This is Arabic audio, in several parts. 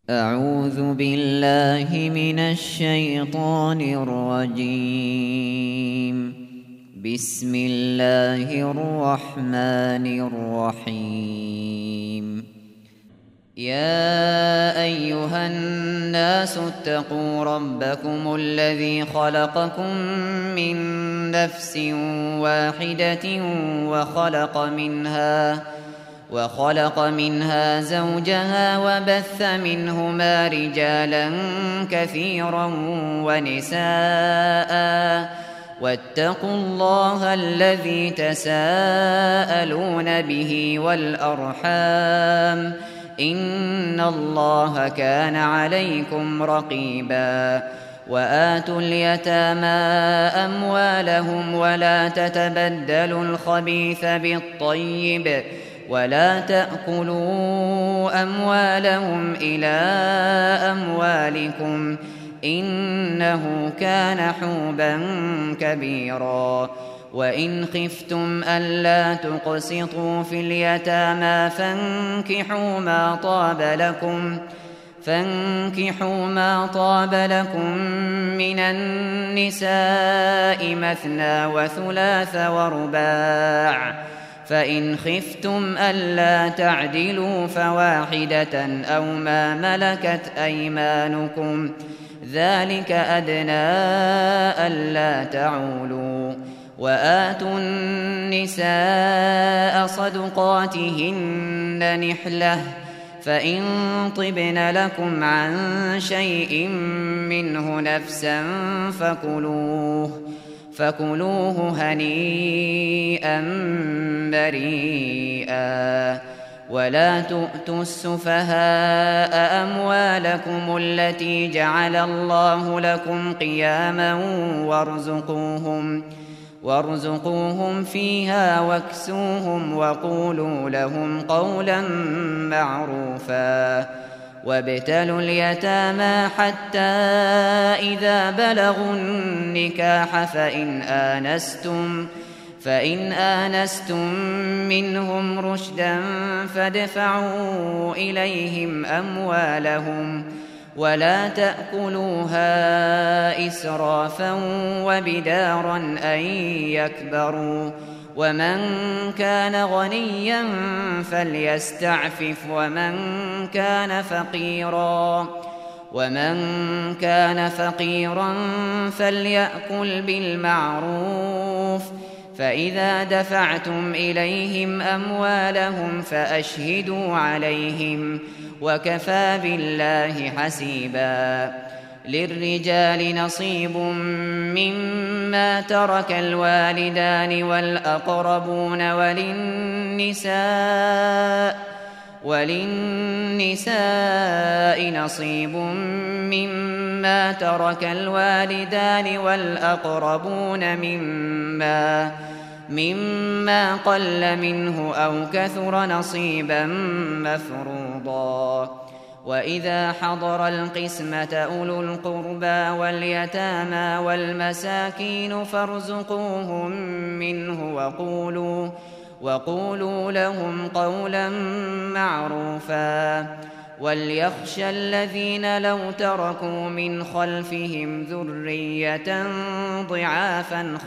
أعوذ بالله من الشيطان الرجيم. بسم الله الرحمن الرحيم. يا أيها الناس اتقوا ربكم الذي خلقكم من نفس واحدة وخلق منها زوجها وبث منهما رجالا كثيرا ونساء واتقوا الله الذي تساءلون به والأرحام إن الله كان عليكم رقيبا. وآتوا اليتامى أموالهم ولا تتبدلوا الخبيث بالطيب ولا تأكلوا أموالهم إلى أموالكم إنه كان حوبا كبيرا. وإن خفتم ألا تقسطوا في اليتامى فانكحوا ما طاب لكم من النساء مثنى وثلاث ورباع، فإن خفتم ألا تعدلوا فواحدة أو ما ملكت أيمانكم ذلك أدنى ألا تعولوا. وآتوا النساء صدقاتهن نحلة، فإن طبن لكم عن شيء منه نفسا فكلوه هنيئا مريئا. ولا تؤتوا السفهاء أموالكم التي جعل الله لكم قياما وارزقوهم فيها واكسوهم وقولوا لهم قولا معروفا. وابتلوا اليتامى حتى إذا بلغوا النكاح فإن آنستم منهم رشدا فادفعوا إليهم أموالهم ولا تأكلوها إسرافا وبدارا أن يكبروا. ومن كان غنيا فليستعفف ومن كان فقيرا فليأكل بالمعروف. فإذا دفعتم إليهم أموالهم فأشهدوا عليهم وكفى بالله حسيبا. للرجال نصيب مما ترك الوالدان والأقربون وللنساء نصيب مما ترك الوالدان والأقربون مما قل منه أو كثر نصيبا مفروضا. وإذا حضر القسمة أولو القربى واليتامى والمساكين فارزقوهم منه وقولوا لهم قولا معروفا. وليخشى الذين لو تركوا من خلفهم ذرية ضعافا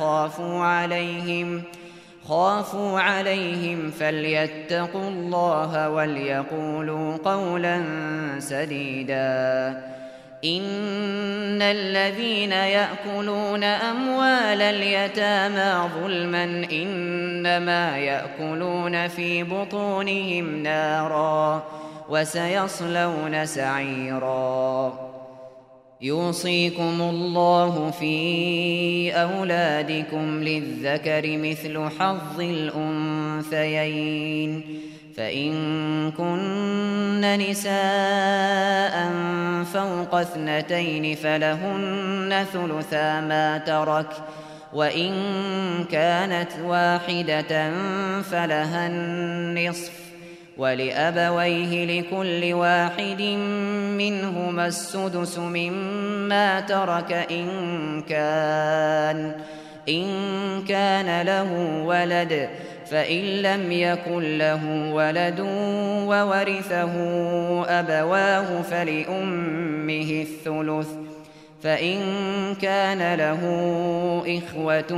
خافوا عليهم فليتقوا الله وليقولوا قولا سديدا. إن الذين يأكلون أموال اليتامى ظلما إنما يأكلون في بطونهم نارا وسيصلون سعيرا. يوصيكم الله في أولادكم للذكر مثل حظ الأنثيين، فإن كن نساء فوق 2 فلهن ثلثا ما ترك، وإن كانت واحدة فلها النصف، ولأبويه لكل واحد منهما السدس مما ترك إن كان له ولد، فإن لم يكن له ولد وورثه أبواه فلأمه الثلث، فإن كان له إخوة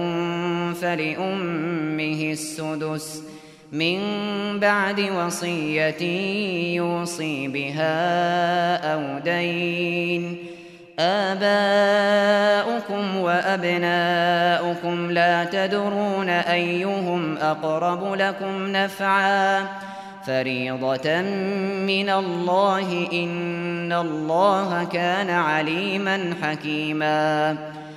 فلأمه السدس من بعد وصية يوصي بها أو دين. آباؤكم وأبناؤكم لا تدرون أيهم أقرب لكم نفعا فريضة من الله إن الله كان عليما حكيما.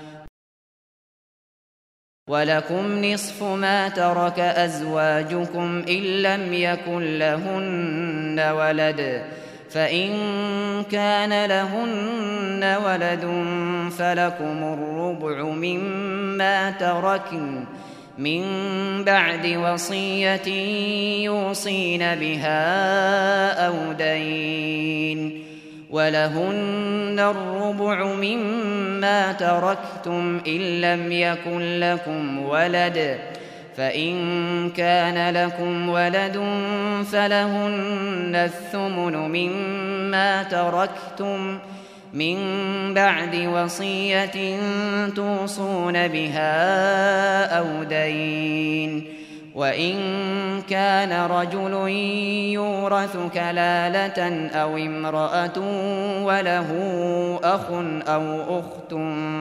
ولكم نصف ما ترك أزواجكم إن لم يكن لهن ولد، فإن كان لهن ولد فلكم الربع مما تركن من بعد وصية يوصين بها أو دين. ولهن الربع مما تركتم إن لم يكن لكم ولد، فإن كان لكم ولد فلهن الثمن مما تركتم من بعد وصية توصون بها أو دين. وإن كان رجل يورث كلالة أو امرأة وله أخ أو أخت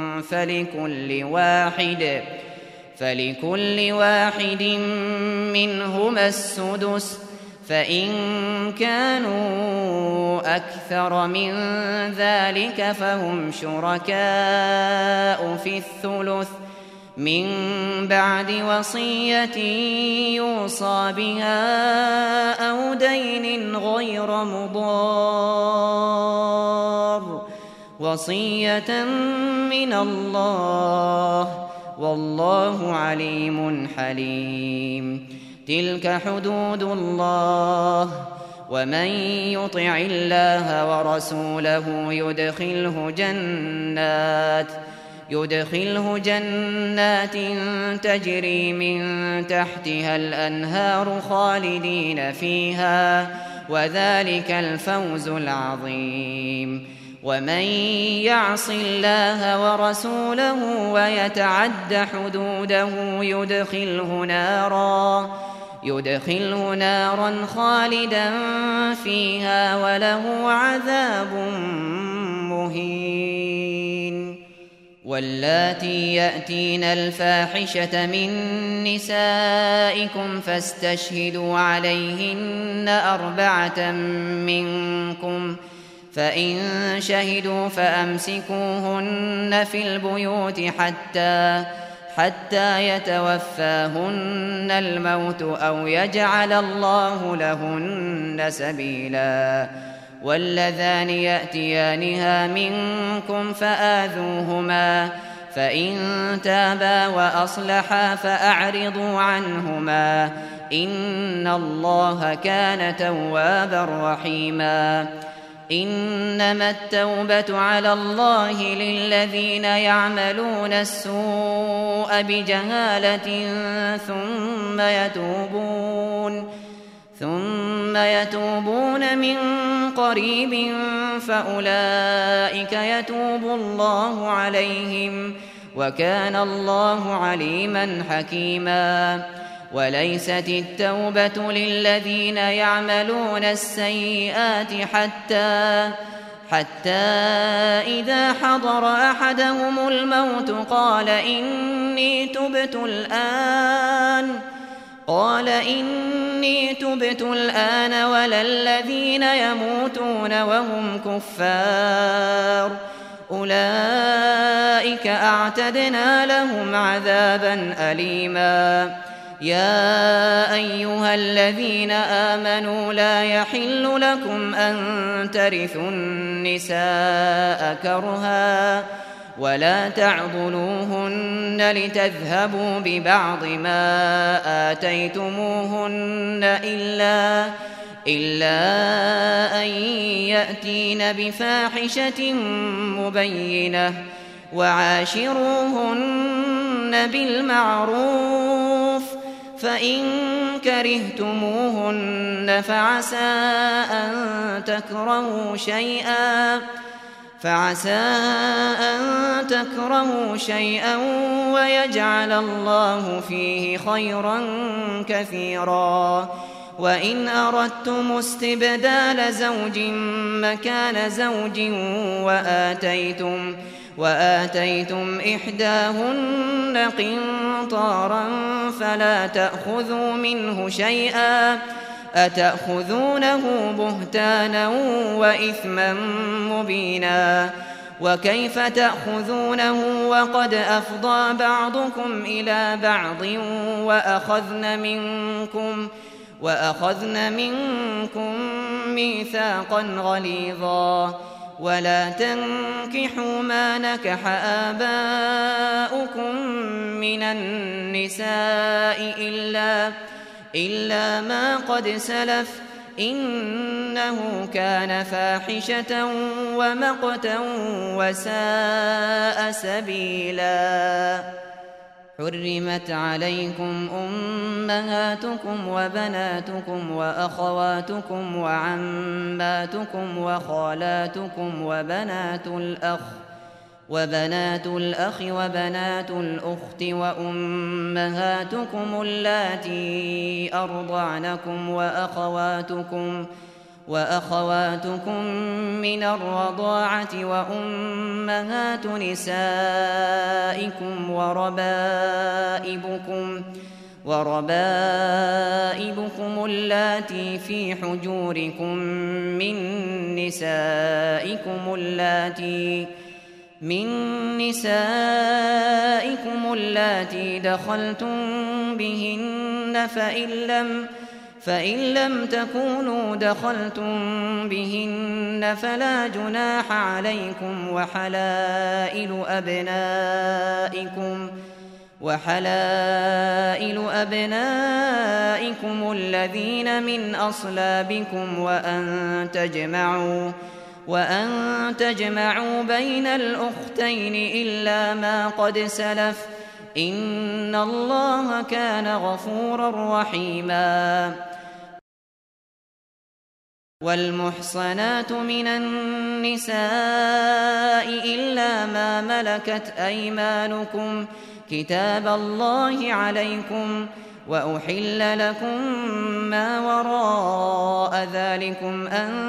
فلكل واحد منهما السدس، فإن كانوا أكثر من ذلك فهم شركاء في الثلث من بعد وصية يوصى بها أو دين غير مضار، وصية من الله والله عليم حليم. تلك حدود الله، ومن يطع الله ورسوله يدخله جنات تجري من تحتها الأنهار خالدين فيها، وذلك الفوز العظيم. ومن يعص الله ورسوله ويتعد حدوده يدخله نارا خالدا فيها وله عذاب مهين. واللاتي يأتين الفاحشة من نسائكم فاستشهدوا عليهن 4 منكم، فإن شهدوا فأمسكوهن في البيوت حتى يتوفاهن الموت أو يجعل الله لهن سبيلا. واللذان يأتيانها منكم فآذوهما، فإن تابا وأصلحا فأعرضوا عنهما إن الله كان توابا رحيما. إنما التوبة على الله للذين يعملون السوء بجهالة ثم يتوبون من قريب فأولئك يتوب الله عليهم، وكان الله عليما حكيما. وليست التوبة للذين يعملون السيئات حتى إذا حضر أحدهم الموت قال إني تبت الآن ولا الذين يموتون وهم كفار أولئك أعتدنا لهم عذابا أليما. يا أيها الذين آمنوا لا يحل لكم أن ترثوا النساء كرها ولا تعضلوهن لتذهبوا ببعض ما آتيتموهن إلا أن يأتين بفاحشة مبينة وعاشروهن بالمعروف، فإن كرهتموهن فعسى أن تكرهوا شيئا ويجعل الله فيه خيرا كثيرا. وإن أردتم استبدال زوج مكان زوج وآتيتم إحداهن قنطارا فلا تأخذوا منه شيئا أتأخذونه بهتانا وإثما مبينا. وكيف تأخذونه وقد أفضى بعضكم إلى بعض وأخذن منكم ميثاقا غليظا. ولا تنكحوا ما نكح آباؤكم من النساء إلا ما قد سلف إنه كان فاحشة ومقتا وساء سبيلا. حرمت عليكم أمهاتكم وبناتكم وأخواتكم وعماتكم وخالاتكم وبنات الأخ وبنات الأخت وأمهاتكم اللاتي أرضعنكم وأخواتكم من الرضاعة وأمهات نسائكم وربائبكم اللاتي في حجوركم من نسائكم اللاتي دخلتم بهن فإن لم تكونوا دخلتم بهن فلا جناح عليكم وحلائل أبنائكم الذين من أصلابكم وأن تجمعوا بين الأختين إلا ما قد سلف إن الله كان غفورا رحيما. والمحصنات من النساء إلا ما ملكت أيمانكم كتاب الله عليكم وأحل لكم ما وراء ذلكم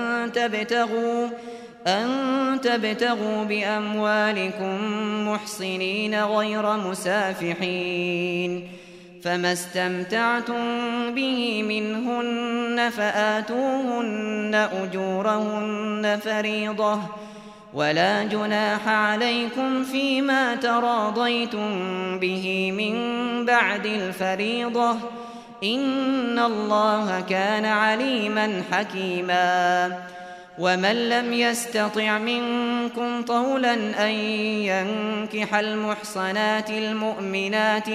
أن تبتغوا بأموالكم محصنين غير مسافحين. فما استمتعتم به منهن فآتوهن أجورهن فريضة ولا جناح عليكم فيما تراضيتم به من بعد الفريضة إن الله كان عليما حكيما. ومن لم يستطع منكم طولا أن ينكح المحصنات المؤمنات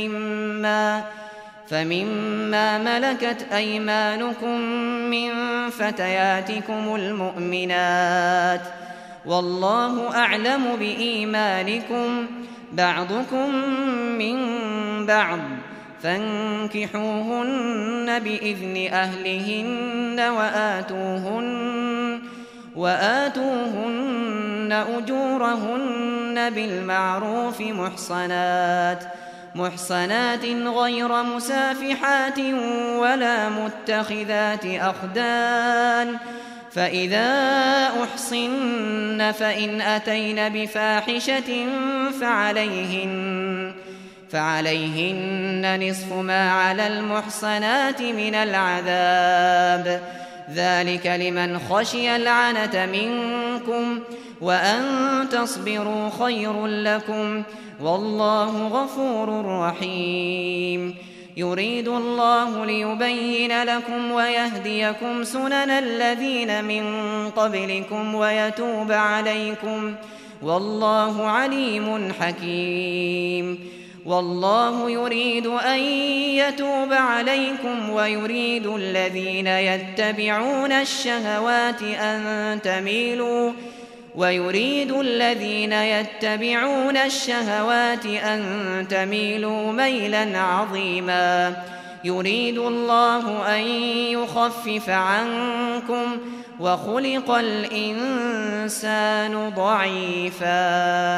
فمما ملكت أيمانكم من فتياتكم المؤمنات والله أعلم بإيمانكم بعضكم من بعض فانكحوهن بإذن أهلهن وآتوهن أجورهن بالمعروف محصنات غير مسافحات ولا متخذات أخدان. فإذا أحصن فإن أتين بفاحشة فعليهن نصف ما على المحصنات من العذاب ذلك لمن خشي العنة منكم وأن تصبروا خير لكم والله غفور رحيم. يريد الله ليبين لكم ويهديكم سنن الذين من قبلكم ويتوب عليكم والله عليم حكيم. والله يريد أن يتوب عليكم ويريد الذين يتبعون الشهوات أن تميلوا ميلا عظيما. يريد الله أن يخفف عنكم وخلق الإنسان ضعيفا.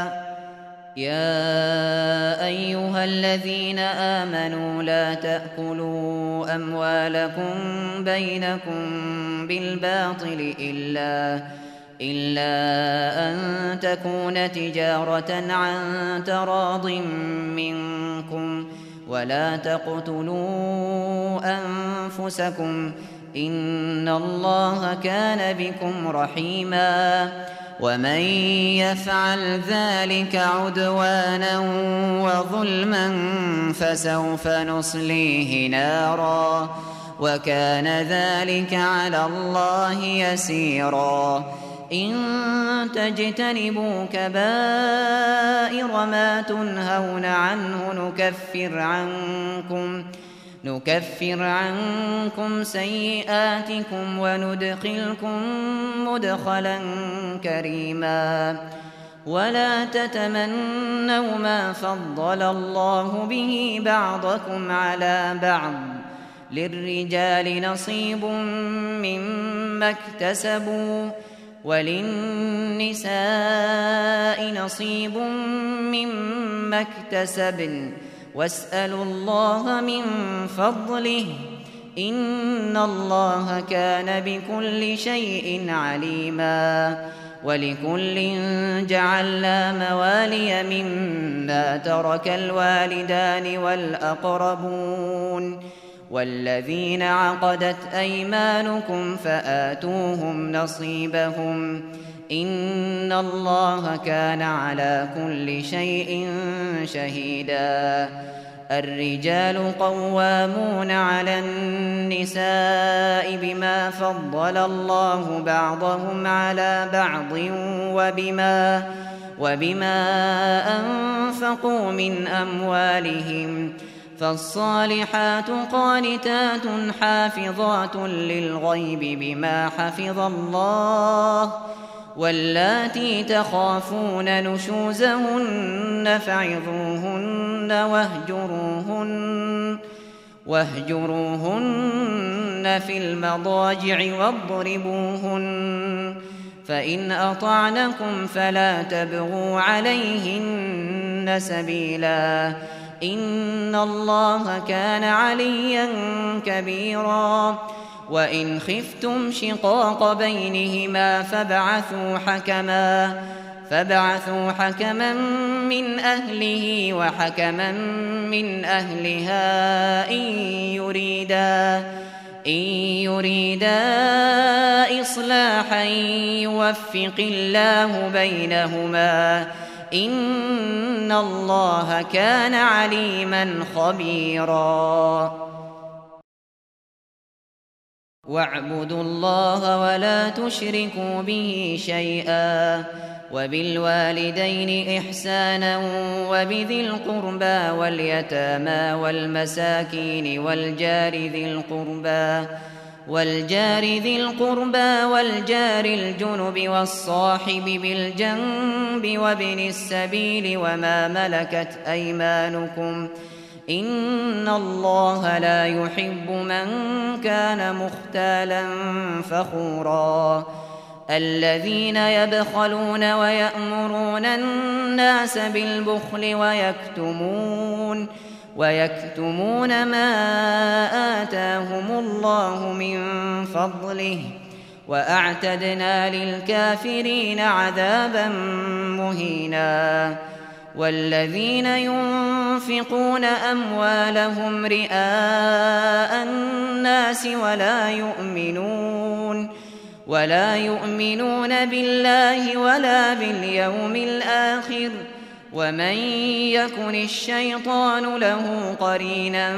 يا أيها الذين آمنوا لا تأكلوا أموالكم بينكم بالباطل إلا أن تكون تجارة عن تراض منكم ولا تقتلوا أنفسكم إن الله كان بكم رحيما. ومن يفعل ذلك عدوانا وظلما فسوف نصليه نارا وكان ذلك على الله يسيرا. إن تجتنبوا كبائر ما تنهون عنه نكفر عنكم سيئاتكم وندخلكم مدخلا كريما. ولا تتمنوا ما فضل الله به بعضكم على بعض للرجال نصيب مما اكتسبوا وللنساء نصيب مما اكتسبن واسألوا الله من فضله إن الله كان بكل شيء عليما. ولكل جعلنا موالي مما ترك الوالدان والأقربون والذين عقدت أيمانكم فآتوهم نصيبهم إن الله كان على كل شيء شهيدا. الرجال قوامون على النساء بما فضل الله بعضهم على بعض وبما أنفقوا من أموالهم فالصالحات قانتات حافظات للغيب بما حفظ الله واللاتي تخافون نشوزهن فعظوهن واهجروهن في المضاجع واضربوهن فإن أطعنكم فلا تبغوا عليهن سبيلا إن الله كان عليا كبيرا. وإن خفتم شقاق بينهما فابعثوا حكما من أهله وحكما من أهلها إن يريدا إصلاحا يوفق الله بينهما إن الله كان عليما خبيرا. واعبدوا الله ولا تشركوا به شيئا وبالوالدين إحسانا وبذي القربى واليتامى والمساكين والجار ذي القربى والجار الجنب والصاحب بالجنب وابن السبيل وما ملكت أيمانكم إن الله لا يحب من كان مختالا فخورا. الذين يبخلون ويأمرون الناس بالبخل ويكتمون ما آتاهم الله من فضله وأعتدنا للكافرين عذابا مهينا. والذين ينفقون أموالهم رئاء الناس ولا يؤمنون بالله ولا باليوم الآخر ومن يكن الشيطان له قرينا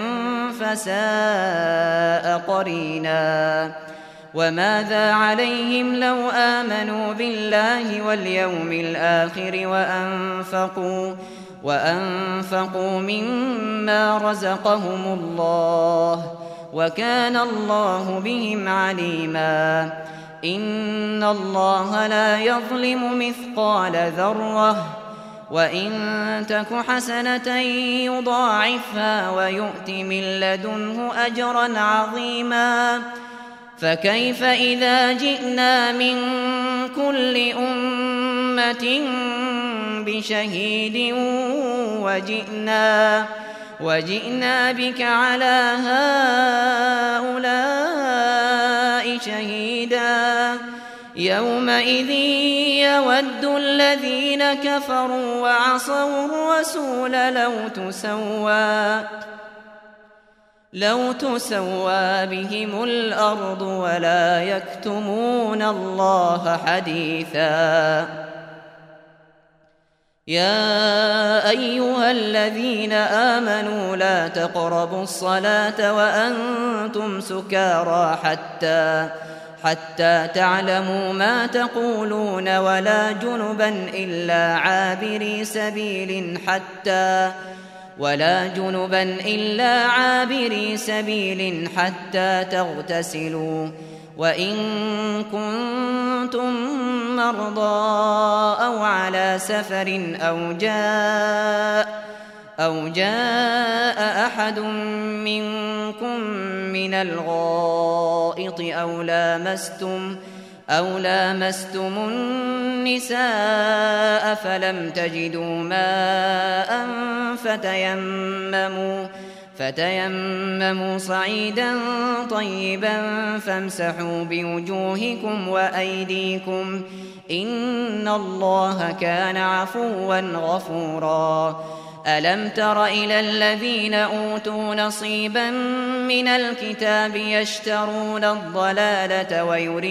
فساء قرينا. وماذا عليهم لو آمنوا بالله واليوم الآخر وأنفقوا مما رزقهم الله وكان الله بهم عليما. إن الله لا يظلم مثقال ذرة وإن تك حسنة يضاعفها ويؤت من لدنه أجرا عظيما فكيف إذا جئنا من كل أمة بشهيد وجئنا بك على هؤلاء شهيدا يومئذ يود الذين كفروا وعصوا الرسول لو تسوى بهم الأرض ولا يكتمون الله حديثا يا أيها الذين آمنوا لا تقربوا الصلاة وأنتم سكارى حتى تعلموا ما تقولون ولا جنبا إلا عابري سبيل حتى تغتسلوا وإن كنتم مرضى أو على سفر أو جاء أحد منكم من الغائط أو لامستم النساء فلم تجدوا ماء فتيمموا صعيدا طيبا فامسحوا بوجوهكم وأيديكم إن الله كان عفوا غفورا ألم تر إلى الذين أوتوا نصيبا من الكتاب يشترون الضلالة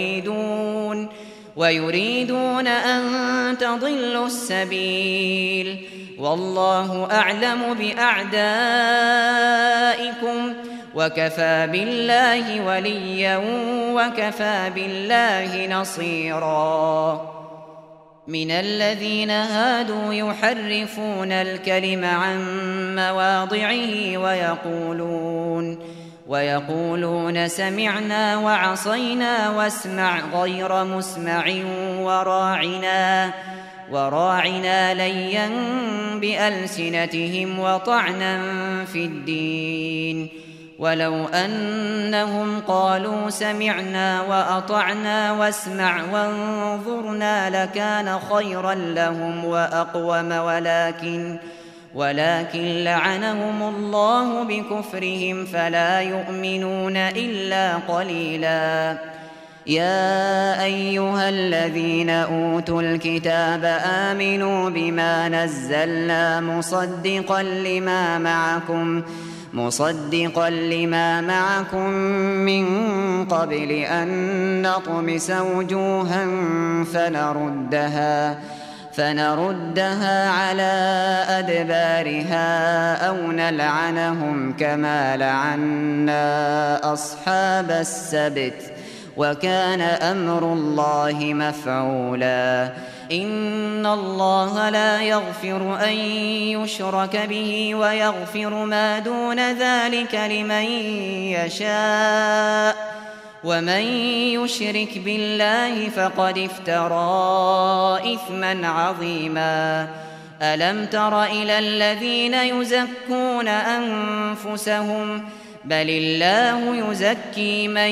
ويريدون أن تضلوا السبيل والله أعلم بأعدائكم وكفى بالله وليا وكفى بالله نصيرا من الذين هادوا يحرفون الكلم عن مواضعه ويقولون سمعنا وعصينا واسمع غير مسمع وراعنا ليا بألسنتهم وطعنا في الدين ولو أنهم قالوا سمعنا وأطعنا واسمع وانظرنا لكان خيرا لهم وأقوم ولكن لعنهم الله بكفرهم فلا يؤمنون إلا قليلا يا أيها الذين أوتوا الكتاب آمنوا بما نزلنا مصدقا لما معكم من قبل أن نطمس وجوها فنردها على أدبارها أو نلعنهم كما لعنا أصحاب السبت وكان أمر الله مفعولا إن الله لا يغفر أن يشرك به ويغفر ما دون ذلك لمن يشاء ومن يشرك بالله فقد افترى إثما عظيما ألم تر إلى الذين يزكون أنفسهم بل الله يزكي من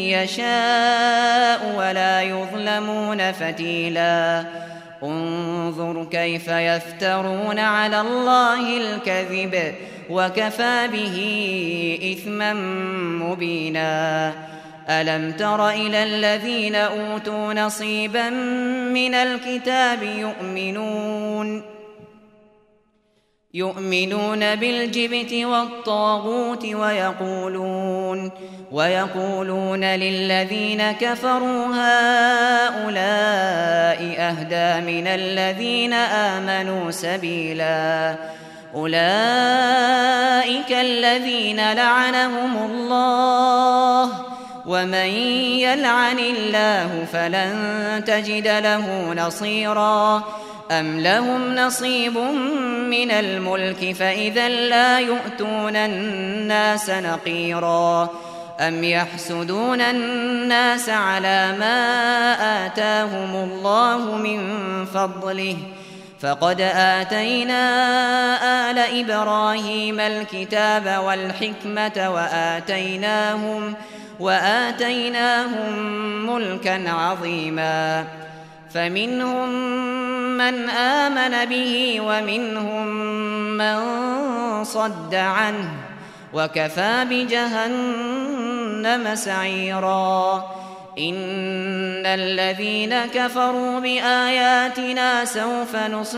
يشاء ولا يظلمون فتيلا انظر كيف يفترون على الله الكذب وكفى به إثما مبينا ألم تر إلى الذين أوتوا نصيبا من الكتاب يؤمنون بالجبت والطاغوت ويقولون للذين كفروا هؤلاء أهدى من الذين آمنوا سبيلا أولئك الذين لعنهم الله ومن يلعن الله فلن تجد له نصيرا أم لهم نصيب من الملك فإذا لا يؤتون الناس نقيرا أم يحسدون الناس على ما آتاهم الله من فضله فقد آتينا آل إبراهيم الكتاب والحكمة وآتيناهم ملكا عظيما فمنهم من آمن به ومنهم من صد عنه وكفى بجهنم سعيرا إن الذين كفروا بآياتنا سوف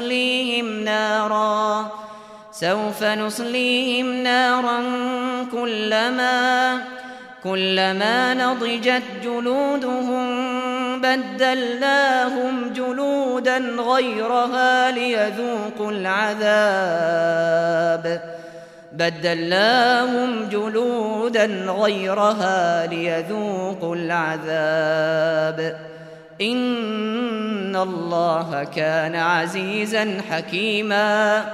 نصليهم نارا كلما نضجت جلودهم بدلناهم جلودا غيرها ليذوقوا العذاب إن الله كان عزيزا حكيما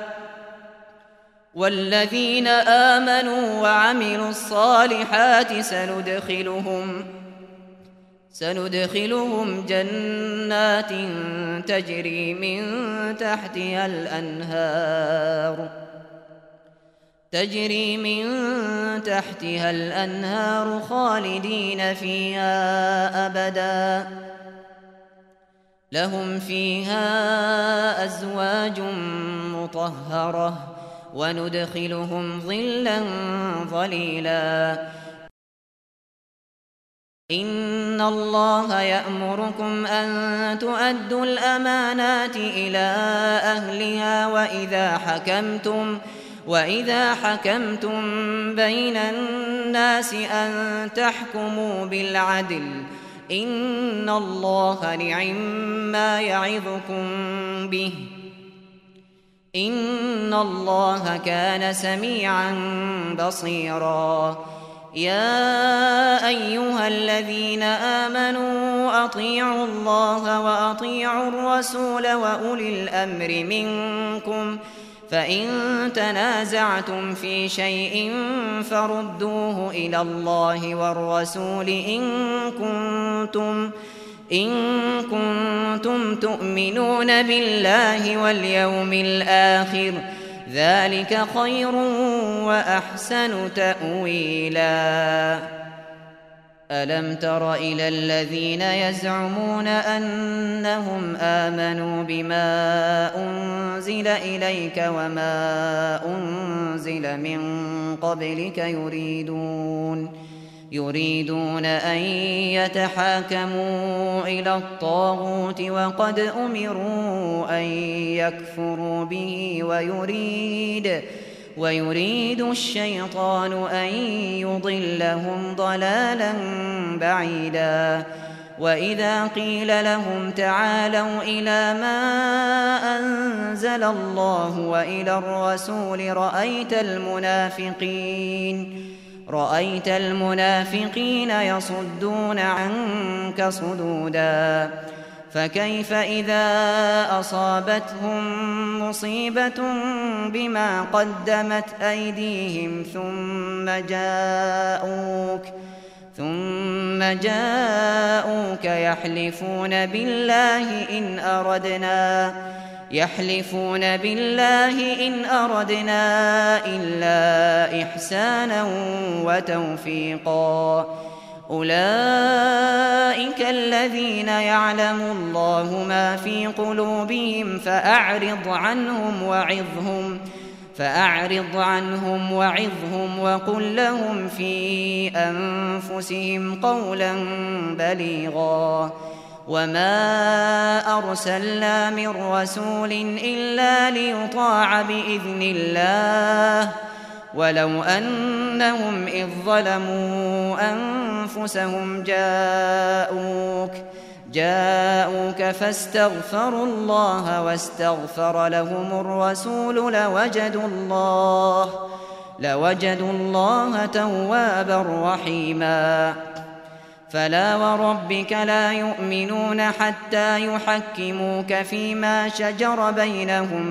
والذين آمنوا وعملوا الصالحات سندخلهم جنات تجري من تحتها الأنهار خالدين فيها أبدا لهم فيها أزواج مطهرة وندخلهم ظلا ظليلا إن الله يأمركم أن تؤدوا الأمانات إلى أهلها وإذا حكمتم بين الناس أن تحكموا بالعدل إن الله نعما يعظكم به إن الله كان سميعا بصيرا يا أيها الذين آمنوا أطيعوا الله وأطيعوا الرسول وأولي الأمر منكم فإن تنازعتم في شيء فردوه إلى الله والرسول إن كنتم تؤمنون بالله واليوم الآخر ذلك خير وأحسن تأويلا ألم تر إلى الذين يزعمون أنهم آمنوا بما أنزل إليك وما أنزل من قبلك يريدون أن يتحاكموا إلى الطاغوت وقد أمروا أن يكفروا به ويريد الشيطان أن يضلهم ضلالا بعيدا وإذا قيل لهم تعالوا إلى ما أنزل الله وإلى الرسول رأيت المنافقين يصدون عنك صدودا فكيف إذا أصابتهم مصيبة بما قدمت أيديهم ثم جاءوك يحلفون بالله إن أردنا إلا إحسانا وتوفيقا أولئك الذين يعلم الله ما في قلوبهم فأعرض عنهم وعظهم وقل لهم في أنفسهم قولا بليغا وما أرسلنا من رسول إلا ليطاع بإذن الله ولو أنهم إذ ظلموا أنفسهم جاءوك فاستغفروا الله واستغفر لهم الرسول لوجدوا الله توابا رحيما فلا وربك لا يؤمنون حتى يحكموك فيما شجر بينهم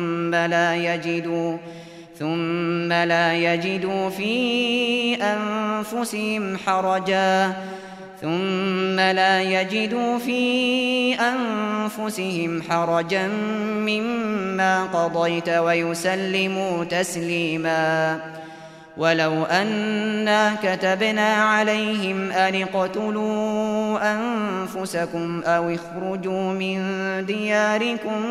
ثم لا يجدوا في أنفسهم ثم لا يجدوا في أنفسهم حرجا مما قضيت ويسلموا تسليما. ولو أنا كتبنا عليهم أن اقتلوا أنفسكم أو اخرجوا من دياركم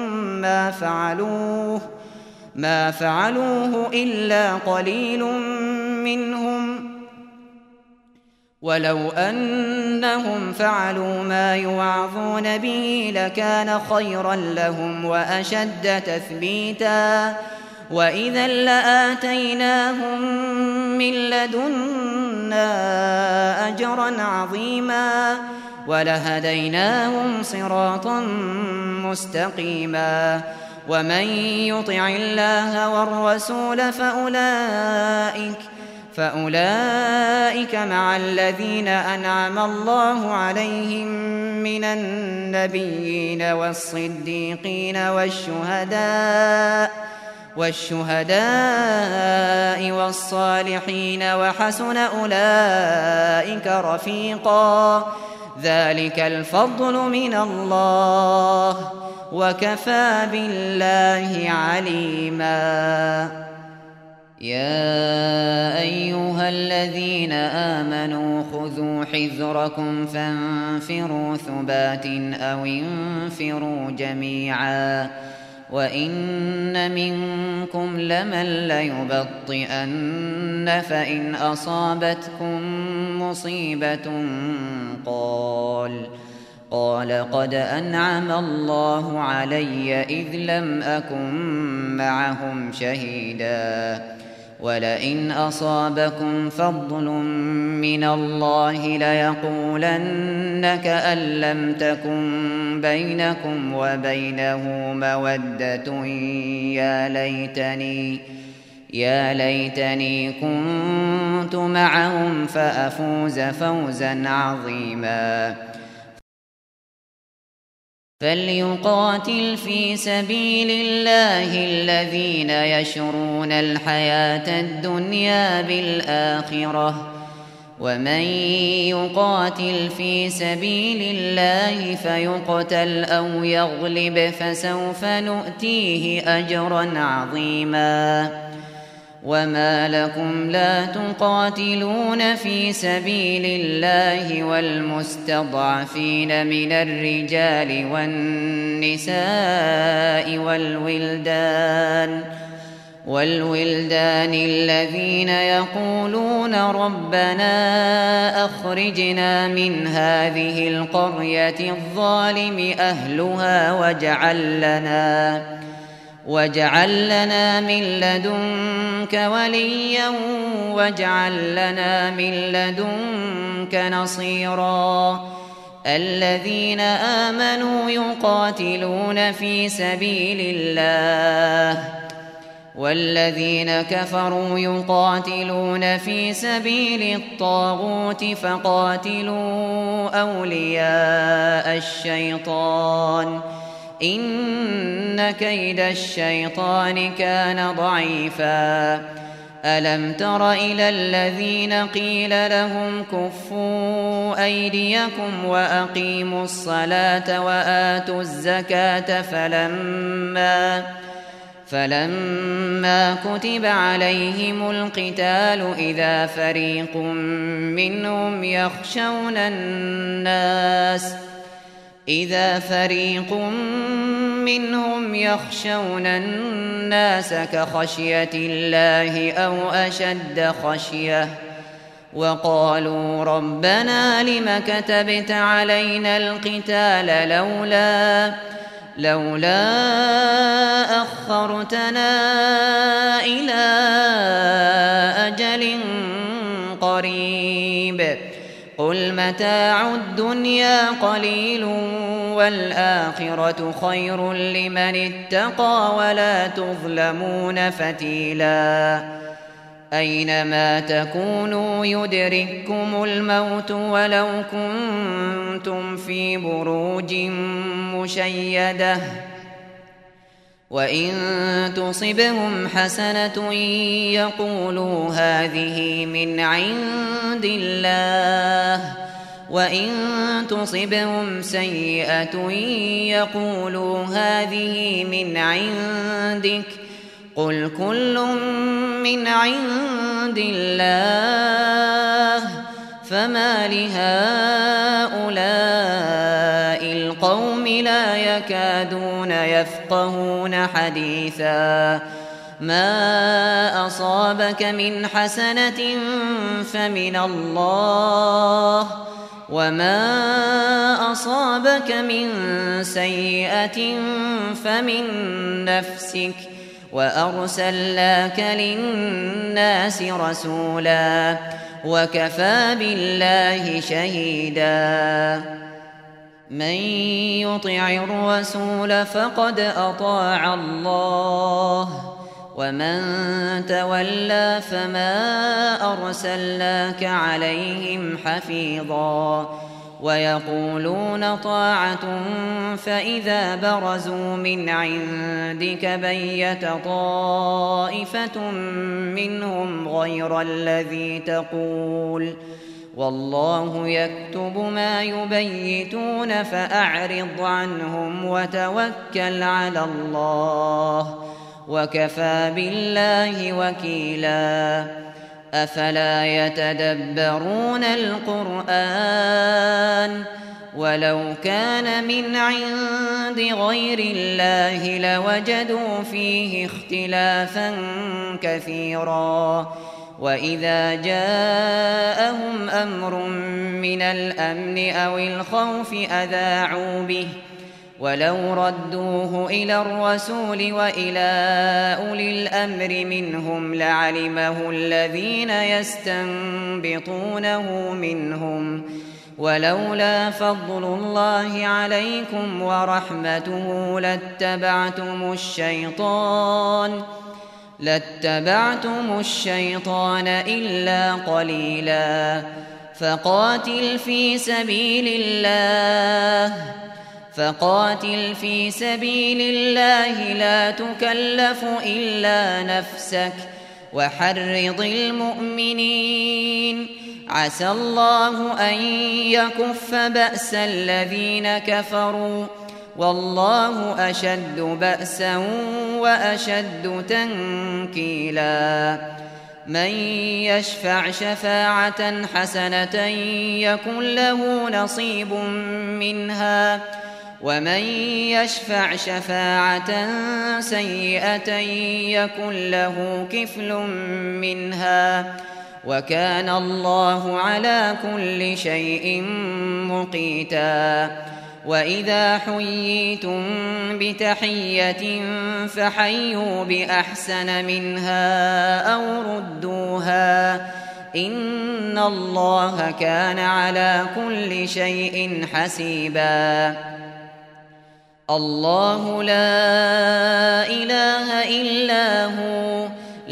ما فعلوه إلا قليل منهم، ولو أنهم فعلوا ما يوعظون به لكان خيرا لهم وأشد تثبيتا، وإذا لآتيناهم من لدنا أجرا عظيما ولهديناهم صراطا مستقيما. ومن يطع الله والرسول فأولئك مع الذين أنعم الله عليهم من النبيين والصديقين والشهداء والصالحين وحسن أولئك رفيقا. ذلك الفضل من الله وكفى بالله عليما. يا أيها الذين آمنوا خذوا حذركم فانفروا ثبات أو انفروا جميعا. وإن منكم لمن ليبطئن فإن أصابتكم مصيبة قال قد أنعم الله علي إذ لم أكن معهم شهيدا. ولئن أصابكم فضل من الله ليقولن كأن لم تكن بينكم وبينه مودة يا ليتني كنت معهم فأفوز فوزا عظيما. فليقاتل في سبيل الله الذين يشرون الحياة الدنيا بالآخرة، ومن يقاتل في سبيل الله فيقتل أو يغلب فسوف نؤتيه أجرا عظيما. وما لكم لا تقاتلون في سبيل الله والمستضعفين من الرجال والنساء والولدان الذين يقولون ربنا أخرجنا من هذه القرية الظالم أهلها واجعل لنا من لدنك وليا واجعل لنا من لدنك نصيرا. الذين آمنوا يقاتلون في سبيل الله والذين كفروا يقاتلون في سبيل الطاغوت فقاتلوا أولياء الشيطان إن كيد الشيطان كان ضعيفا. ألم تر إلى الذين قيل لهم كفوا أيديكم وأقيموا الصلاة وآتوا الزكاة فلما كتب عليهم القتال إذا فريق منهم يخشون الناس كخشية الله أو أشد خشية وقالوا ربنا لم كتبت علينا القتال لولا أخرتنا إلى أجل قريب قل متاع الدنيا قليل والآخرة خير لمن اتقى ولا تظلمون فتيلا. أينما تكونوا يدرككم الموت ولو كنتم في بروج مشيدة وإن تصبهم حسنة يقولوا هذه من عند الله وإن تصبهم سيئة يقولوا هذه من عندك قل كل من عند الله فما لهؤلاء القوم لا يكادون يفقهون حديثا ما أصابك من حسنة فمن الله وما أصابك من سيئة فمن نفسك وأرسلناك للناس رسولا وكفى بالله شهيدا من يطع الرسول فقد أطاع الله ومن تولى فما أرسلناك عليهم حفيظا ويقولون طاعة فإذا برزوا من عندك بيت طائفة منهم غير الذي تقول والله يكتب ما يبيتون فأعرض عنهم وتوكل على الله وكفى بالله وكيلا أفلا يتدبرون القرآن ولو كان من عند غير الله لوجدوا فيه اختلافا كثيرا وإذا جاءهم أمر من الأمن أو الخوف أذاعوا به ولو ردوه إلى الرسول وإلى أولي الأمر منهم لعلمه الذين يستنبطونه منهم ولولا فضل الله عليكم ورحمته لاتبعتم الشيطان إلا قليلا فقاتل في سبيل الله لا تكلف إلا نفسك وحرض المؤمنين عسى الله أن يكف بأس الذين كفروا والله أشد بأسا وأشد تنكيلا من يشفع شفاعة حسنة يكن له نصيب منها ومن يشفع شفاعة سيئة يكن له كفل منها وكان الله على كل شيء مقيتا وإذا حييتم بتحية فحيوا بأحسن منها أو ردوها إن الله كان على كل شيء حسيبا الله لا إله إلا هو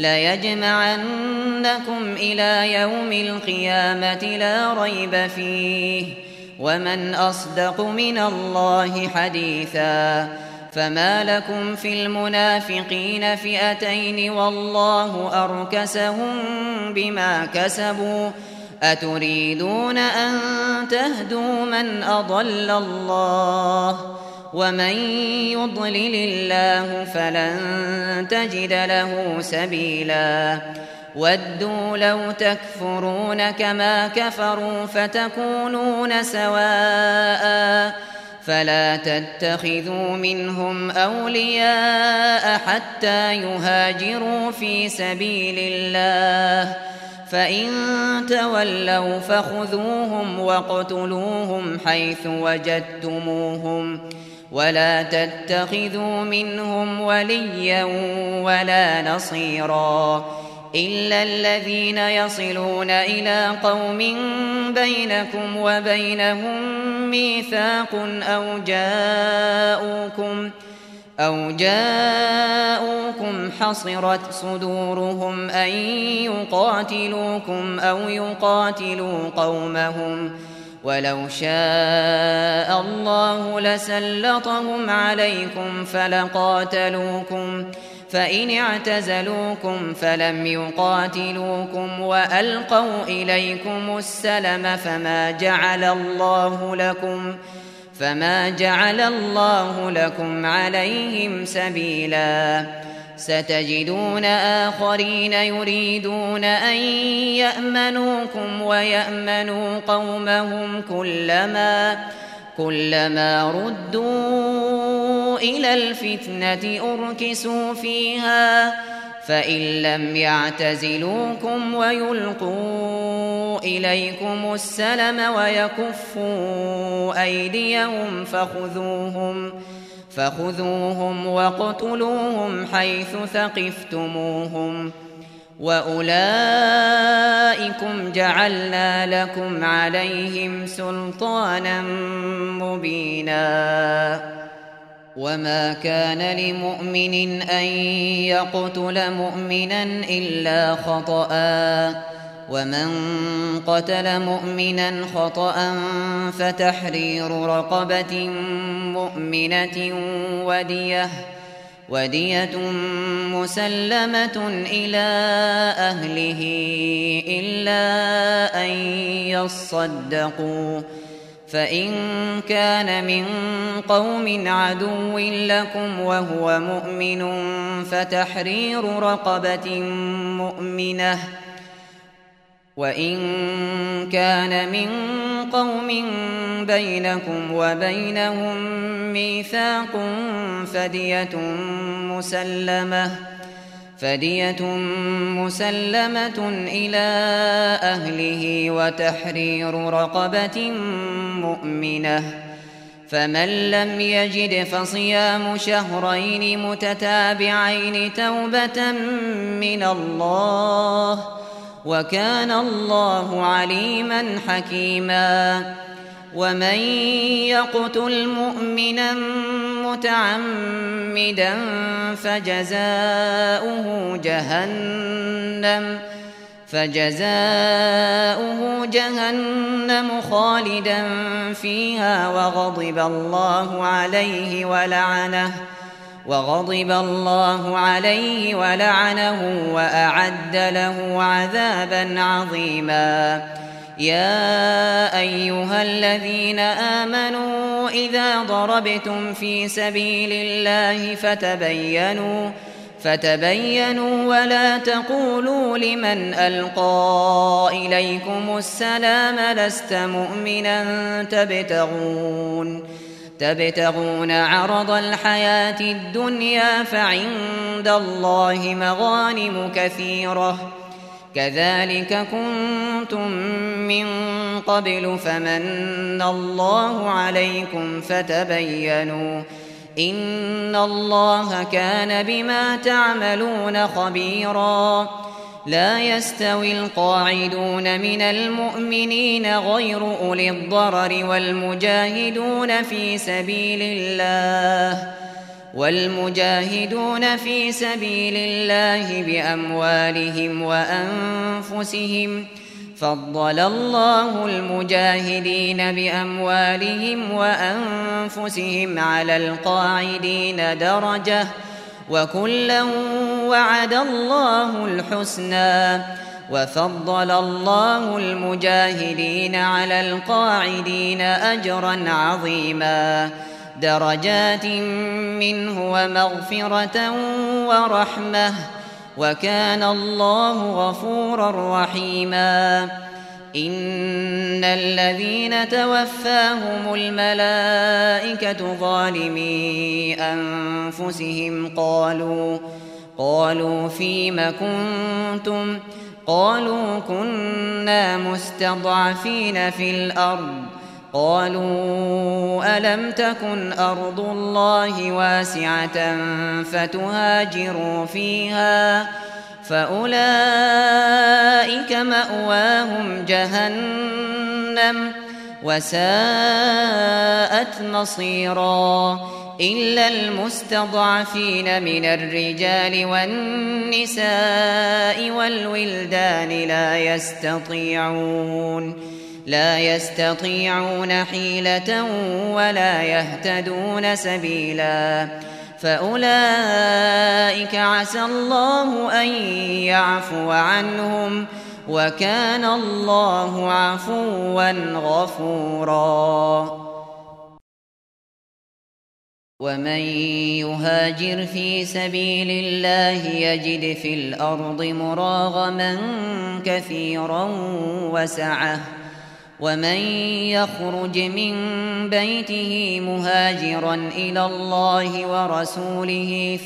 ليجمعنكم إلى يوم القيامة لا ريب فيه ومن أصدق من الله حديثا فما لكم في المنافقين فئتين والله أركسهم بما كسبوا أتريدون أن تهدوا من أضل الله ومن يضلل الله فلن تجد له سبيلا ودوا لو تكفرون كما كفروا فتكونون سواء فلا تتخذوا منهم أولياء حتى يهاجروا في سبيل الله فإن تولوا فخذوهم واقتلوهم حيث وجدتموهم ولا تتخذوا منهم وليا ولا نصيرا إلا الذين يصلون إلى قوم بينكم وبينهم ميثاق أو جاءوكم حصرت صدورهم أن يقاتلوكم أو يقاتلوا قومهم ولو شاء الله لسلطهم عليكم فإن اعتزلوكم فلم يقاتلوكم وألقوا إليكم السلم فما جعل الله لكم عليهم سبيلا. ستجدون آخرين يريدون أن يأمنوكم ويأمنوا قومهم كلما ردوا إلى الفتنة أركسوا فيها، فإن لم يعتزلوكم ويلقوا إليكم السلم ويكفوا أيديهم فخذوهم واقتلوهم حيث ثقفتموهم، وأولئكم جعلنا لكم عليهم سلطانا مبينا. وما كان لمؤمن أن يقتل مؤمنا إلا خطأ، ومن قتل مؤمنا خطأ فتحرير رقبة مؤمنة ودية مسلمة إلى أهله إلا أن يصدقوا، فإن كان من قوم عدو لكم وهو مؤمن فتحرير رقبة مؤمنة، وإن كان من قوم بينكم وبينهم ميثاق فدية مسلمة إلى أهله وتحرير رقبة مؤمنة، فمن لم يجد فصيام شهرين متتابعين توبة من الله، وكان الله عليما حكيما. ومن يقتل مؤمنا متعمدا فجزاؤه جهنم خالدا فيها وغضب الله عليه ولعنه وأعد له عذابا عظيما. يا أيها الذين آمنوا إذا ضربتم في سبيل الله فتبينوا ولا تقولوا لمن ألقى إليكم السلام لست مؤمنا تبتغون عرض الحياة الدنيا فعند الله مغانم كثيرة، كذلك كنتم من قبل فمن الله عليكم فتبينوا، إن الله كان بما تعملون خبيرا. لا يستوي القاعدون من المؤمنين غير أولي الضرر والمجاهدون في سبيل الله بأموالهم وأنفسهم، فضل الله المجاهدين بأموالهم وأنفسهم على القاعدين درجة، وكلا وعد الله الحسنى، وفضل الله المجاهدين على القاعدين أجرا عظيما، درجات منه ومغفرة ورحمة، وكان الله غفورا رحيما. إن الذين توفاهم الملائكة ظالمي أنفسهم قالوا فيم كنتم؟ قالوا كنا مستضعفين في الأرض. قالوا ألم تكن أرض الله واسعة فتهاجروا فيها، فأولئك مأواهم جهنم وساءت مصيرا، إلا المستضعفين من الرجال والنساء والولدان لا يستطيعون حيلة ولا يهتدون سبيلا فأولئك عسى الله أن يعفو عنهم وكان الله عفوا غفورا ومن يهاجر في سبيل الله يجد في الأرض مراغما كثيرا وسعة ومن يخرج من بيته مهاجرا إلى الله ورسوله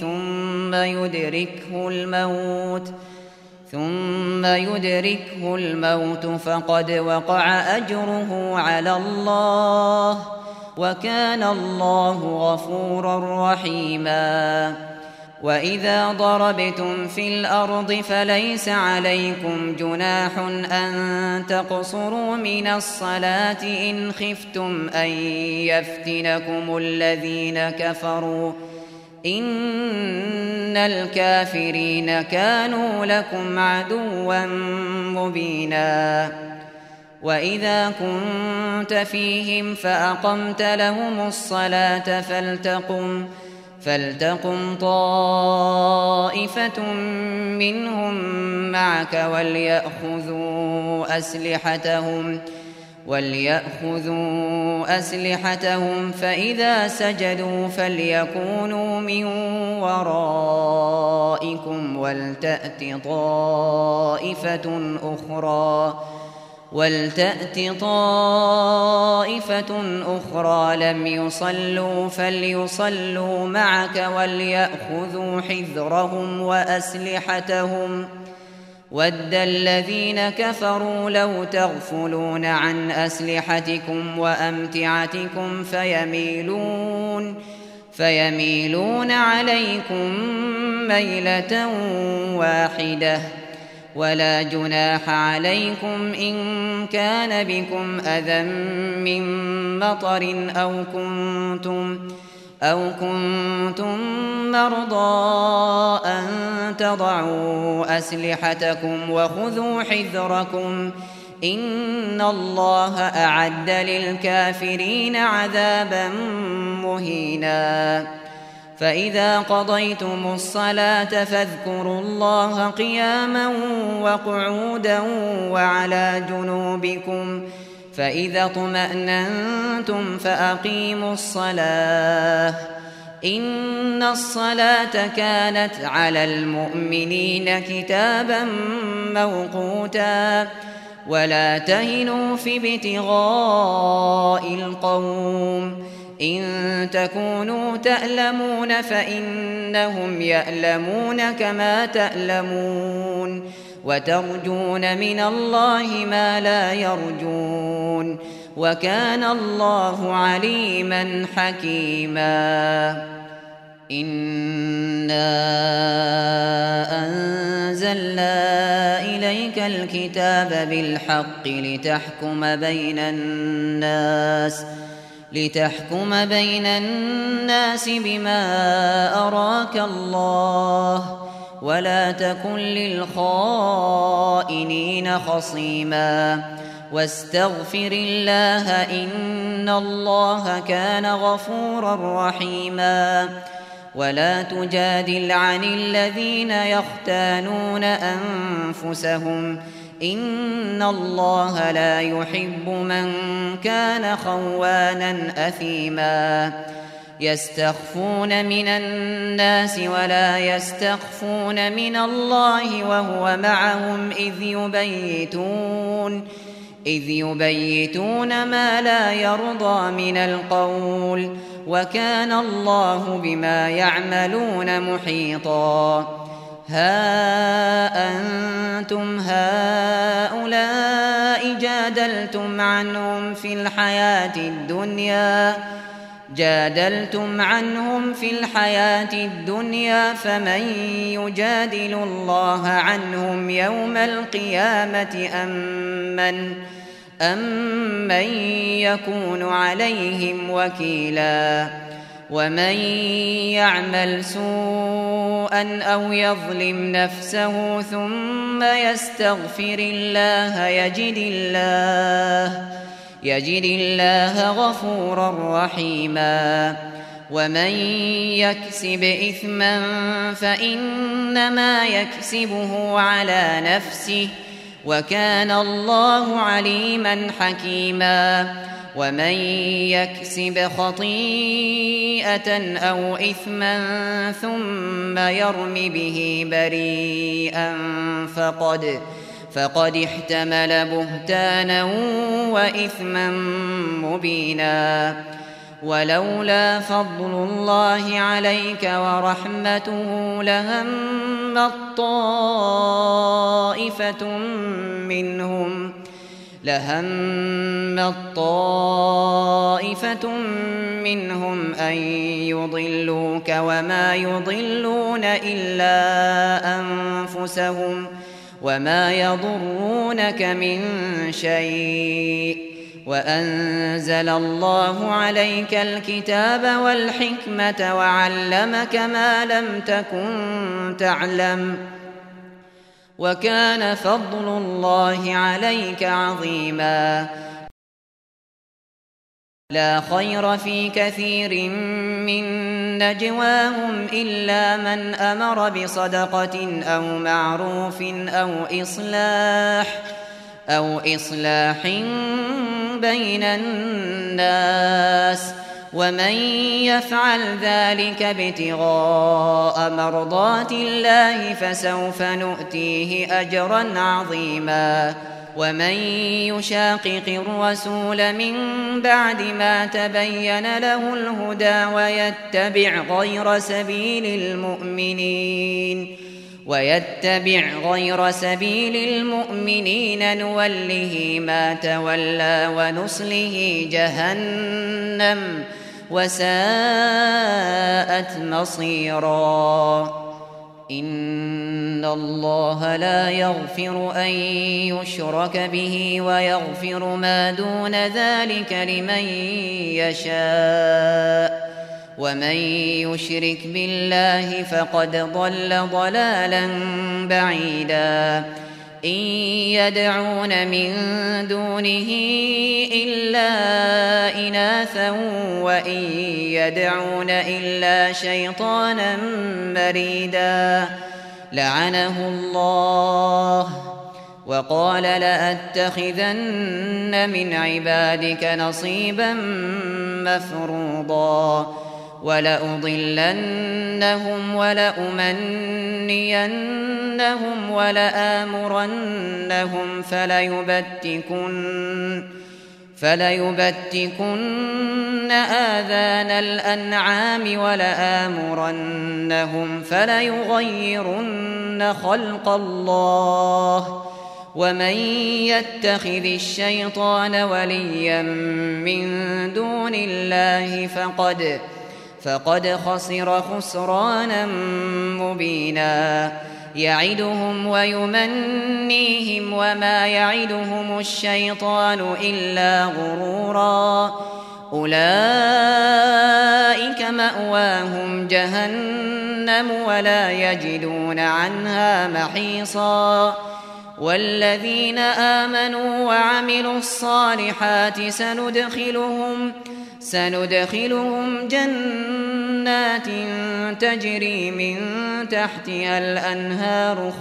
ثم يدركه الموت فقد وقع أجره على الله وكان الله غفورا رحيما وإذا ضربتم في الأرض فليس عليكم جناح أن تقصروا من الصلاة إن خفتم أن يفتنكم الذين كفروا إن الكافرين كانوا لكم عدوا مبينا وإذا كنت فيهم فأقمت لهم الصلاة فلتقم طائفة منهم معك وليأخذوا أسلحتهم فإذا سجدوا فليكونوا من ورائكم ولتأت طائفة أخرى لم يصلوا فليصلوا معك وليأخذوا حذرهم وأسلحتهم ود الذين كفروا لو تغفلون عن أسلحتكم وأمتعتكم فيميلون عليكم ميلة واحدة ولا جناح عليكم إن كان بكم أذى من مطر أو كنتم مرضى أن تضعوا أسلحتكم وخذوا حذركم إن الله أعد للكافرين عذابا مهينا فإذا قضيتم الصلاة فاذكروا الله قياما وقعودا وعلى جنوبكم فإذا اطمأننتم فأقيموا الصلاة إن الصلاة كانت على المؤمنين كتابا موقوتا ولا تهنوا في ابتغاء القوم إن تكونوا تألمون فإنهم يألمون كما تألمون وترجون من الله ما لا يرجون وكان الله عليما حكيما إنا أنزلنا إليك الكتاب بالحق لتحكم بين الناس بما أراك الله ولا تكن للخائنين خصيما واستغفر الله إن الله كان غفورا رحيما ولا تجادل عن الذين يختانون أنفسهم إن الله لا يحب من كان خوانا أثيما يستخفون من الناس ولا يستخفون من الله وهو معهم إذ يبيتون ما لا يرضى من القول وكان الله بما يعملون محيطا ها أنتم هؤلاء جادلتم عنهم في الحياة الدنيا فمن يجادل الله عنهم يوم القيامة أم من يكون عليهم وكيلا ومن يعمل سوءا أو يظلم نفسه ثم يستغفر الله يجد الله غفورا رحيما. ومن يكسب إثما فإنما يكسبه على نفسه وكان الله عليما حكيما. ومن يكسب خطيئة أو إثما ثم يرم به بريئا فقد احتمل بهتانا وإثما مبينا. ولولا فضل الله عليك ورحمته لهمت طائفة منهم أن يضلوك وما يضلون إلا أنفسهم وما يضرونك من شيء. وأنزل الله عليك الكتاب والحكمة وعلمك ما لم تكن تعلم وكان فضل الله عليك عظيما. لا خير في كثير من نجواهم إلا من أمر بصدقة أو معروف أو إصلاح بين الناس ومن يفعل ذلك ابتغاء مرضات الله فسوف نؤتيه أجرا عظيما. ومن يشاقق الرسول من بعد ما تبين له الهدى ويتبع غير سبيل المؤمنين نوله ما تولى ونصله جهنم وساءت مصيرا. إن الله لا يغفر أن يشرك به ويغفر ما دون ذلك لمن يشاء ومن يشرك بالله فقد ضل ضلالا بعيدا. إن يدعون من دونه إلا إناثا وإن يدعون إلا شيطانا مريدا لعنه الله وقال لأتخذن من عبادك نصيبا مفروضا ولأضلنهم ولأمنينهم ولآمرنهم فليبتكن آذان الأنعام ولآمرنهم فليغيرن خلق الله ومن يتخذ الشيطان وليا من دون الله فقد خسر خسرانا مبينا. يعدهم ويمنيهم وما يعدهم الشيطان إلا غرورا. أولئك مأواهم جهنم ولا يجدون عنها محيصا. والذين آمنوا وعملوا الصالحات سندخلهم جنات تجري من تحتها الأنهار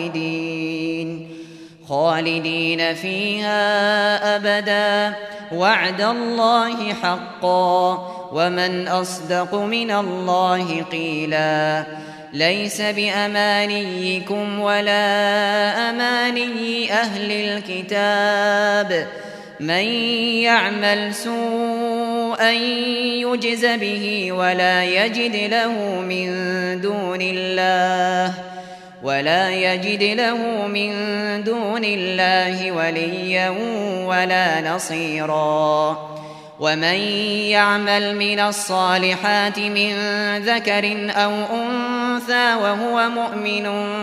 خالدين فيها أبدا وعد الله حقا ومن أصدق من الله قيلا. ليس بأمانيكم ولا أماني أهل الكتاب من يعمل سوءا يجز به ولا يجد له من دون الله وليا ولا نصيرا. ومن يعمل من الصالحات من ذكر أو أنثى وهو مؤمن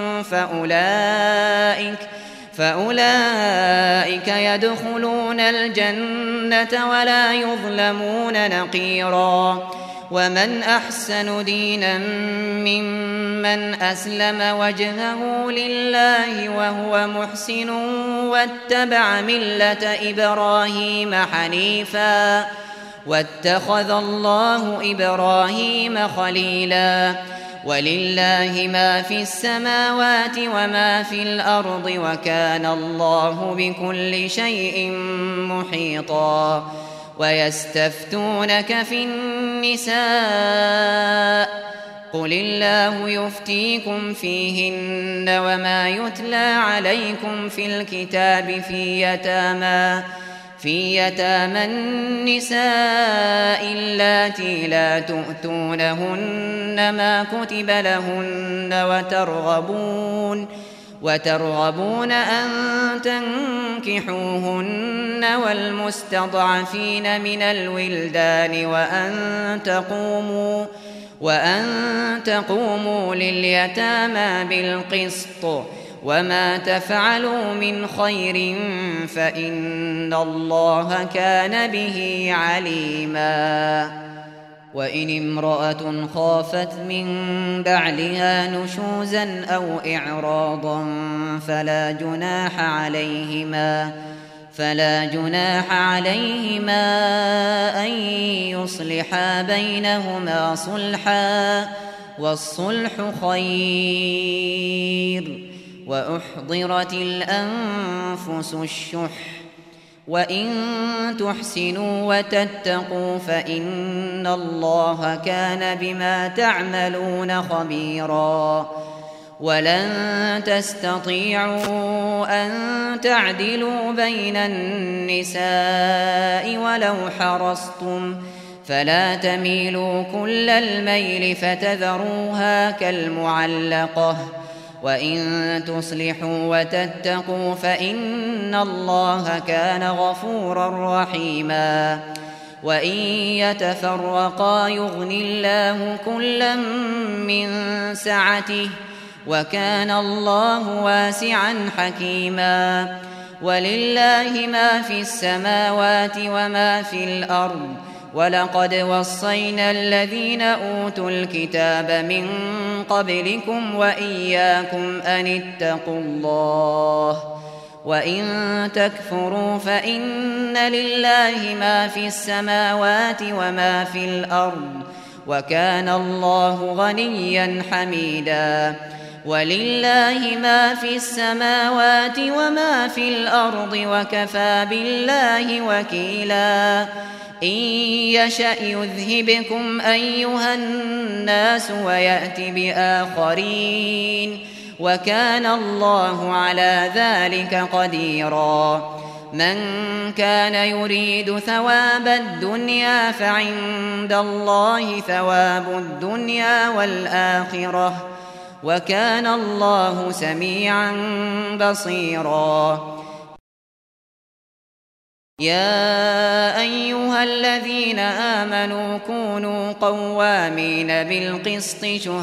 فأولئك يدخلون الجنة ولا يظلمون نقيرا. ومن أحسن دينا ممن أسلم وجهه لله وهو محسن واتبع ملة إبراهيم حنيفا واتخذ الله إبراهيم خليلا ولله ما في السماوات وما في الأرض وكان الله بكل شيء محيطا ويستفتونك في النساء قل الله يفتيكم فيهن وما يتلى عليكم في الكتاب في يتامى النساء اللاتي لا تؤتونهن ما كتب لهن وترغبون أن تنكحوهن والمستضعفين من الولدان وأن تقوموا لليتامى بالقسط وما تفعلوا من خير فإن الله كان به عليما وإن امرأة خافت من بعلها نشوزا أو إعراضا فلا جناح عليهما أن يصلحا بينهما صلحا والصلح خير وأحضرت الأنفس الشح وإن تحسنوا وتتقوا فإن الله كان بما تعملون خبيرا ولن تستطيعوا أن تعدلوا بين النساء ولو حرصتم فلا تميلوا كل الميل فتذروها كالمعلقة وإن تصلحوا وتتقوا فإن الله كان غفورا رحيما وإن يتفرقا يغن الله كلا من سعته وكان الله واسعا حكيما ولله ما في السماوات وما في الأرض ولقد وصينا الذين أوتوا الكتاب من قبلكم وإياكم أن اتقوا الله وإن تكفروا فإن لله ما في السماوات وما في الأرض وكان الله غنيا حميدا ولله ما في السماوات وما في الأرض وكفى بالله وكيلا إن يشأ يذهبكم أيها الناس ويأت بآخرين وكان الله على ذلك قديرا من كان يريد ثواب الدنيا فعند الله ثواب الدنيا والآخرة وكان الله سميعا بصيرا يا أيها الذين آمنوا كونوا قوامين بالقسط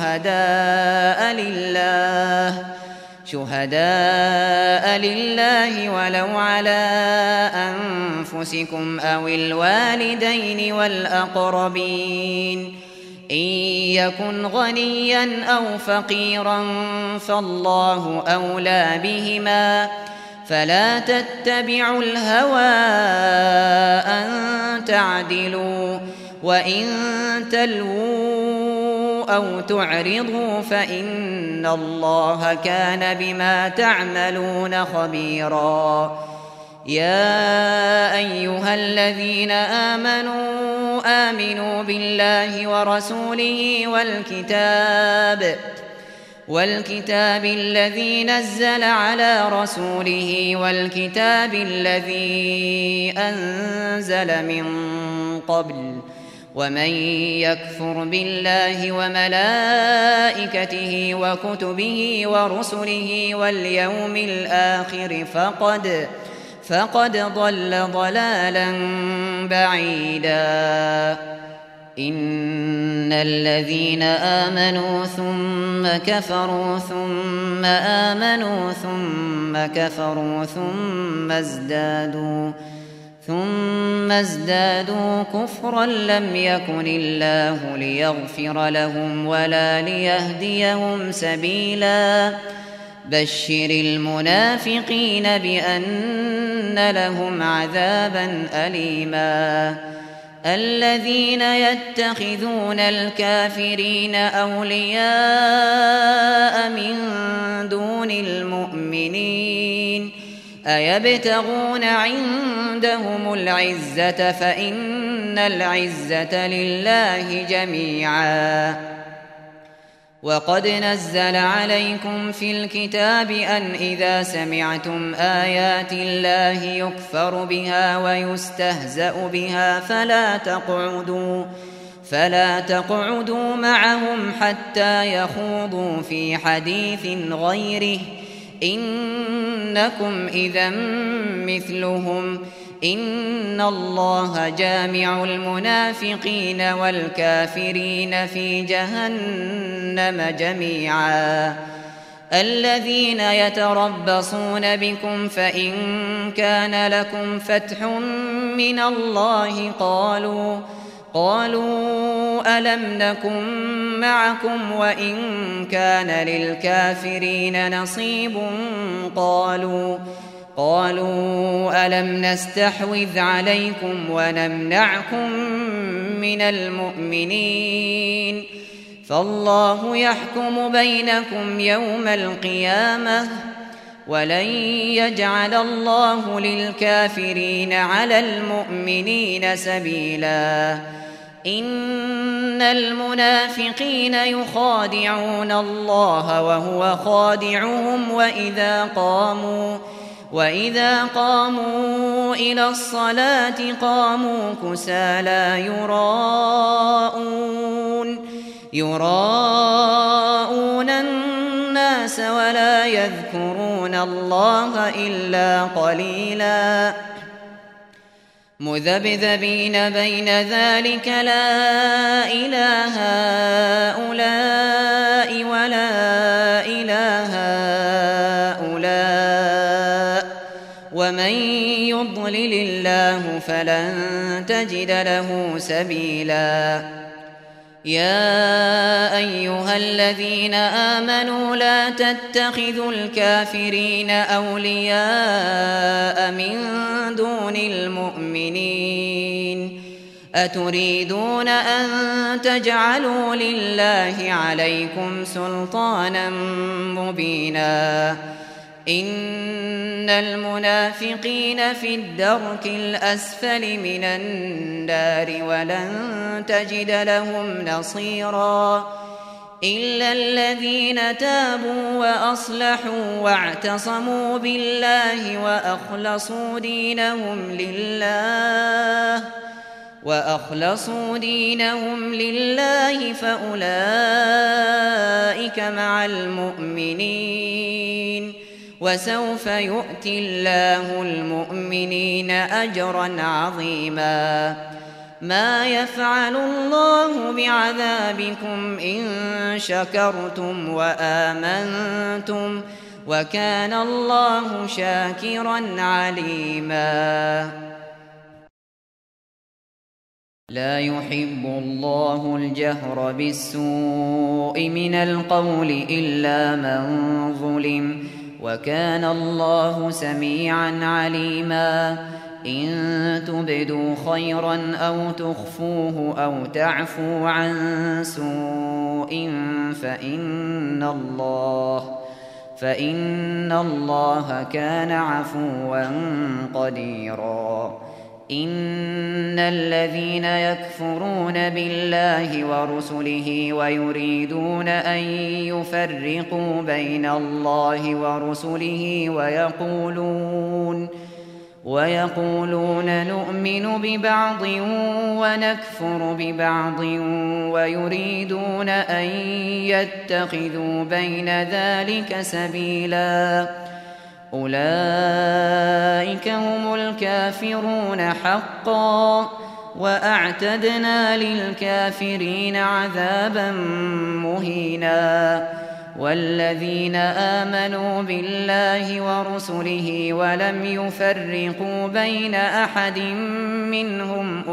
شهداء لله ولو على أنفسكم أو الوالدين والأقربين إن يكن غنيا أو فقيرا فالله أولى بهما فلا تتبعوا الهوى أن تعدلوا وإن تلووا أو تعرضوا فإن الله كان بما تعملون خبيرا يا أيها الذين آمنوا بالله ورسوله والكتاب الذي نزل على رسوله والكتاب الذي أنزل من قبل ومن يكفر بالله وملائكته وكتبه ورسله واليوم الآخر فقد ضل ضلالا بعيدا إن الذين آمنوا ثم كفروا ثم آمنوا ثم كفروا ثم ازدادوا ثم ازدادوا كفرا لم يكن الله ليغفر لهم ولا ليهديهم سبيلا بشر المنافقين بأن لهم عذابا أليما الذين يتخذون الكافرين أولياء من دون المؤمنين أيبتغون عندهم العزة فإن العزة لله جميعا وقد نزل عليكم في الكتاب أن إذا سمعتم آيات الله يكفر بها ويستهزأ بها فلا تقعدوا معهم حتى يخوضوا في حديث غيره إنكم إذا مثلهم إن الله جامع المنافقين والكافرين في جهنم جميعا الذين يتربصون بكم فإن كان لكم فتح من الله قالوا ألم نكن معكم وإن كان للكافرين نصيب قالوا ألم نستحوذ عليكم ونمنعكم من المؤمنين فالله يحكم بينكم يوم القيامة ولن يجعل الله للكافرين على المؤمنين سبيلا إن المنافقين يخادعون الله وهو خادعهم وإذا قاموا إلى الصلاة قاموا كسالى يراءون الناس ولا يذكرون الله إلا قليلا مذبذبين بين ذلك لا إله هؤلاء ولا إله هؤلاء ومن يضلل الله فلن تجد له سبيلا يا أيها الذين آمنوا لا تتخذوا الكافرين أولياء من دون المؤمنين أتريدون أن تجعلوا لله عليكم سلطانا مبينا إن المنافقين في الدرك الأسفل من النار ولن تجد لهم نصيرا إلا الذين تابوا وأصلحوا واعتصموا بالله وأخلصوا دينهم لله فأولئك مع المؤمنين وسوف يؤتي الله المؤمنين أجرا عظيما ما يفعل الله بعذابكم إن شكرتم وآمنتم وكان الله شاكرا عليما لا يحب الله الجهر بالسوء من القول إلا من ظلم وكان الله سميعا عليما إن تبدوا خيرا أو تخفوه أو تعفوا عن سوء فإن الله كان عفوا قديرا إن الذين يكفرون بالله ورسله ويريدون أن يفرقوا بين الله ورسله ويقولون نؤمن ببعض ونكفر ببعض ويريدون أن يتخذوا بين ذلك سبيلا أولئك هم الكافرون حقا وأعتدنا للكافرين عذابا مهينا والذين آمنوا بالله ورسله ولم يفرقوا بين أحد منهم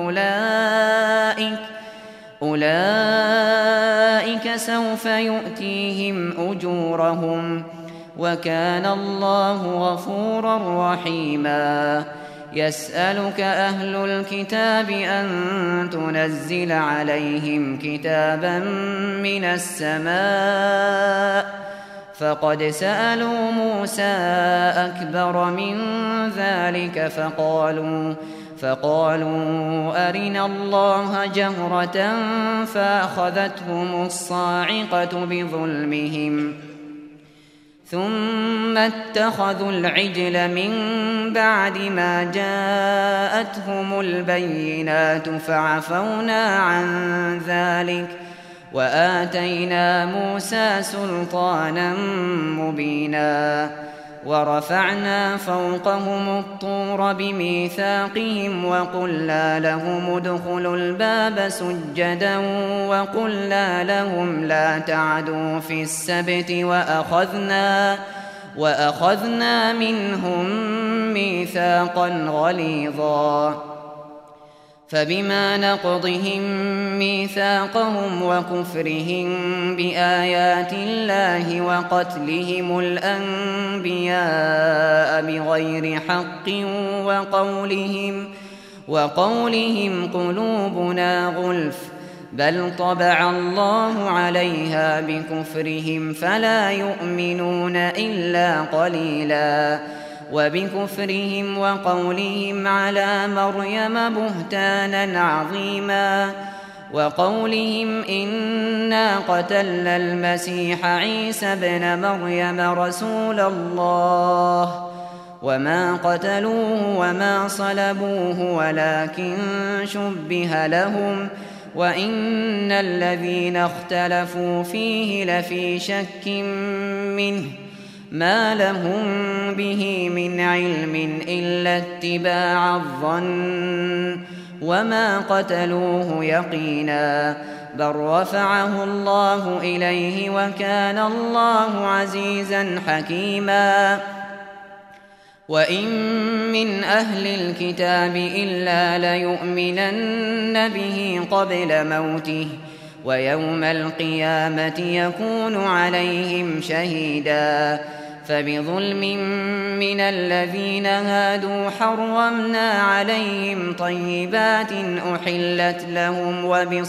أولئك سوف يؤتيهم أجورهم وكان الله غفورا رحيما. يسألك أهل الكتاب أن تنزل عليهم كتابا من السماء فقد سألوا موسى أكبر من ذلك فقالوا أرنا الله جهرة فأخذتهم الصاعقة بظلمهم ثم اتخذوا العجل من بعد ما جاءتهم البينات فعفونا عن ذلك وآتينا موسى سلطانا مبينا. ورفعنا فوقهم الطور بميثاقهم وقلنا لهم ادخلوا الباب سجدا وقلنا لهم لا تعدوا في السبت وأخذنا منهم ميثاقا غليظا. فبما نقضهم ميثاقهم وكفرهم بآيات الله وقتلهم الأنبياء بغير حق وقولهم قلوبنا غلف بل طبع الله عليها بكفرهم فلا يؤمنون إلا قليلا. وبكفرهم وقولهم على مريم بهتانا عظيما وقولهم إنا قتلنا المسيح عيسى ابن مريم رسول الله وما قتلوه وما صلبوه ولكن شبه لهم وإن الذين اختلفوا فيه لفي شك منه ما لهم به من علم إلا اتباع الظن وما قتلوه يقينا بل رفعه الله إليه وكان الله عزيزا حكيما. وإن من أهل الكتاب إلا ليؤمنن به قبل موته ويوم القيامة يكون عليهم شهيدا. فبظلم من الذين هادوا حرمنا عليهم طيبات أحلت لهم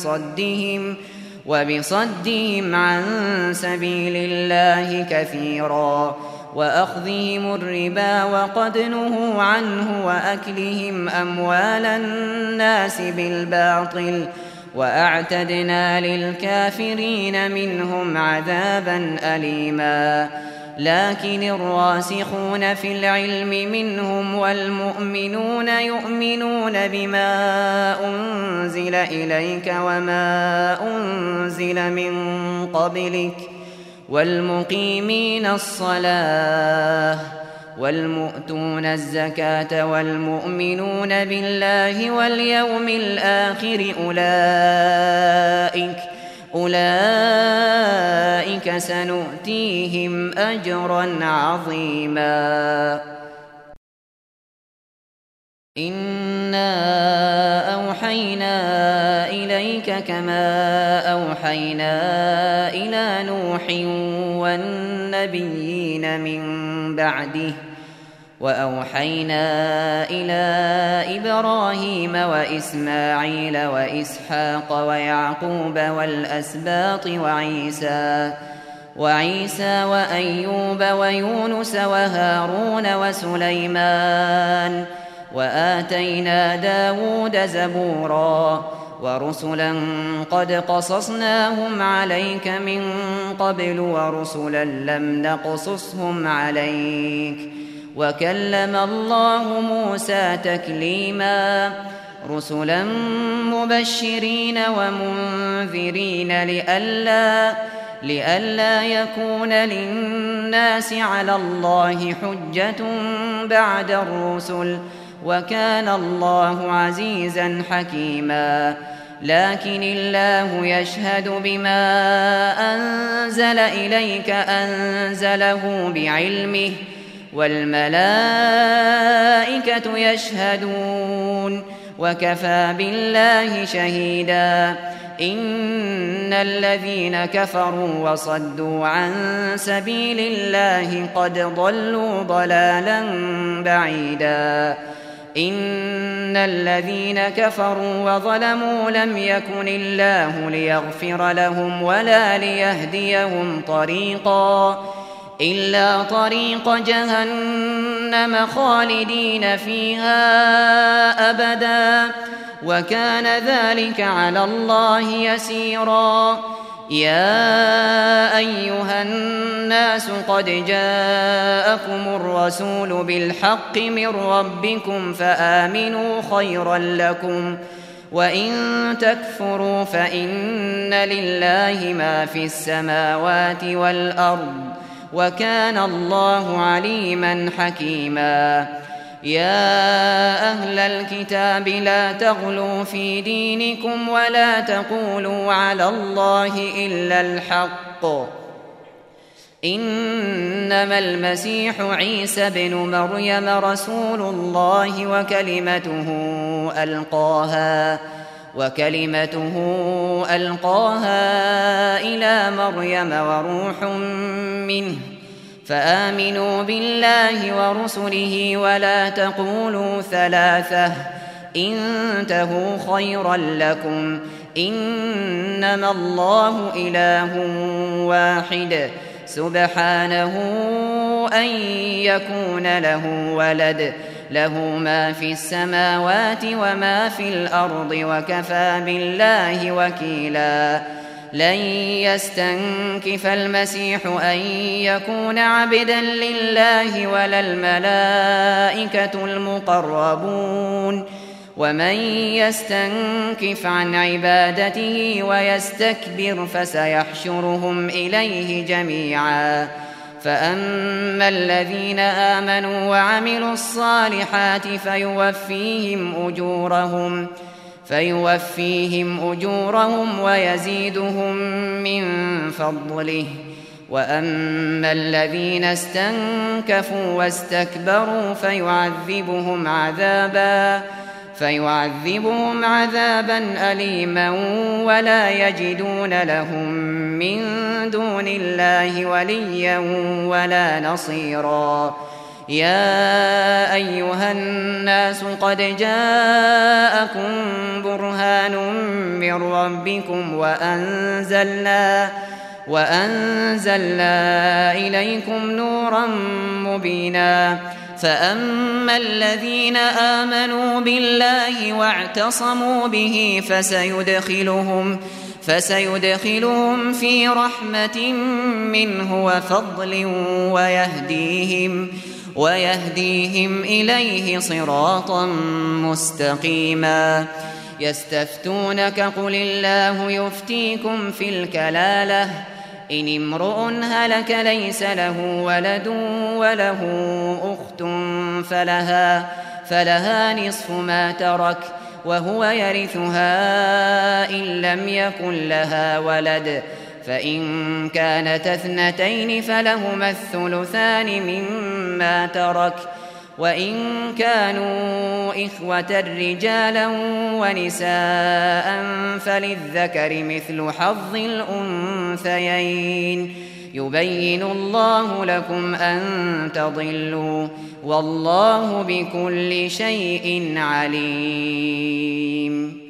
وبصدهم عن سبيل الله كثيرا وأخذهم الربا وقد نهوا عنه وأكلهم أموال الناس بالباطل وأعتدنا للكافرين منهم عذابا أليما. لكن الراسخون في العلم منهم والمؤمنون يؤمنون بما أنزل إليك وما أنزل من قبلك والمقيمين الصلاة والمؤتون الزكاة والمؤمنون بالله واليوم الآخر أولئك سنؤتيهم أجرا عظيما. إنا أوحينا إليك كما أوحينا إلى نوح والنبيين من بعده وأوحينا إلى إبراهيم وإسماعيل وإسحاق ويعقوب والأسباط وعيسى وأيوب ويونس وهارون وسليمان وآتينا داود زبورا ورسلا قد قصصناهم عليك من قبل ورسلا لم نقصصهم عليك وكلم الله موسى تكليما. رسلا مبشرين ومنذرين لئلا يكون للناس على الله حجة بعد الرسل وكان الله عزيزا حكيما. لكن الله يشهد بما أنزل إليك أنزله بعلمه والملائكة يشهدون وكفى بالله شهيدا إن الذين كفروا وصدوا عن سبيل الله قد ضلوا ضلالا بعيدا إن الذين كفروا وظلموا لم يكن الله ليغفر لهم ولا ليهديهم طريقا إلا طريق جهنم خالدين فيها أبدا وكان ذلك على الله يسيرا يا أيها الناس قد جاءكم الرسول بالحق من ربكم فآمنوا خيرا لكم وإن تكفروا فإن لله ما في السماوات والأرض وكان الله عليما حكيما يا أهل الكتاب لا تغلوا في دينكم ولا تقولوا على الله إلا الحق إنما المسيح عيسى بن مريم رسول الله وكلمته ألقاها إلى مريم وروح منه فآمنوا بالله ورسله ولا تقولوا ثلاثة انتهوا خيرا لكم إنما الله إله واحد سبحانه أن يكون له ولد له ما في السماوات وما في الأرض وكفى بالله وكيلا لن يستنكف المسيح أن يكون عبدا لله ولا الملائكة المقربون ومن يستنكف عن عبادته ويستكبر فسيحشرهم إليه جميعا فأما الذين آمنوا وعملوا الصالحات فيوفيهم أجورهم ويزيدهم من فضله وأما الذين استنكفوا واستكبروا فيعذبهم عذابا أليما ولا يجدون لهم من دون الله وليا ولا نصيرا يا أيها الناس قد جاءكم برهان من ربكم وأنزلنا إليكم نورا مبينا فأما الذين آمنوا بالله واعتصموا به فسيدخلهم في رحمة منه وفضل ويهديهم إليه صراطا مستقيما يستفتونك قل الله يفتيكم في الكلالة إن امرؤ هلك ليس له ولد وله أخت فلها نصف ما ترك وهو يرثها إن لم يكن لها ولد فإن كانت اثنتين فلهما الثلثان مما ترك وإن كانوا إخوة رجالا ونساء فللذكر مثل حظ الأنثيين يبين الله لكم أن تضلوا والله بكل شيء عليم